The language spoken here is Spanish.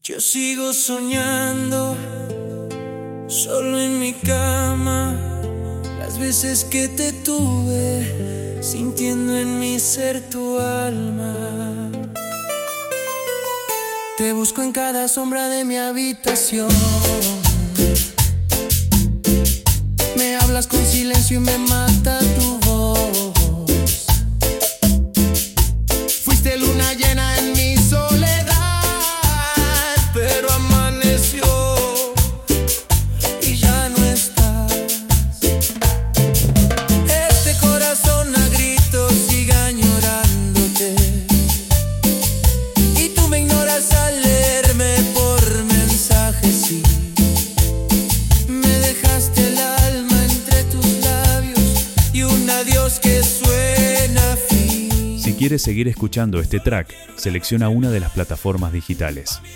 Yo sigo soñando, solo en mi cama, las veces que te tuve, sintiendo en mi ser tu alma. Te busco en cada sombra de mi habitación. Me hablas con silencio y me mata tu voz. Fuiste luna llena en mi soledad, pero amaneció y ya no estás. Este corazón a gritos sigue añorándote, y tú me ignoras al leerme por mensajes, sí. Me dejaste el alma entre tus labios y un adiós que suena fin. Si quieres seguir escuchando este track, selecciona una de las plataformas digitales.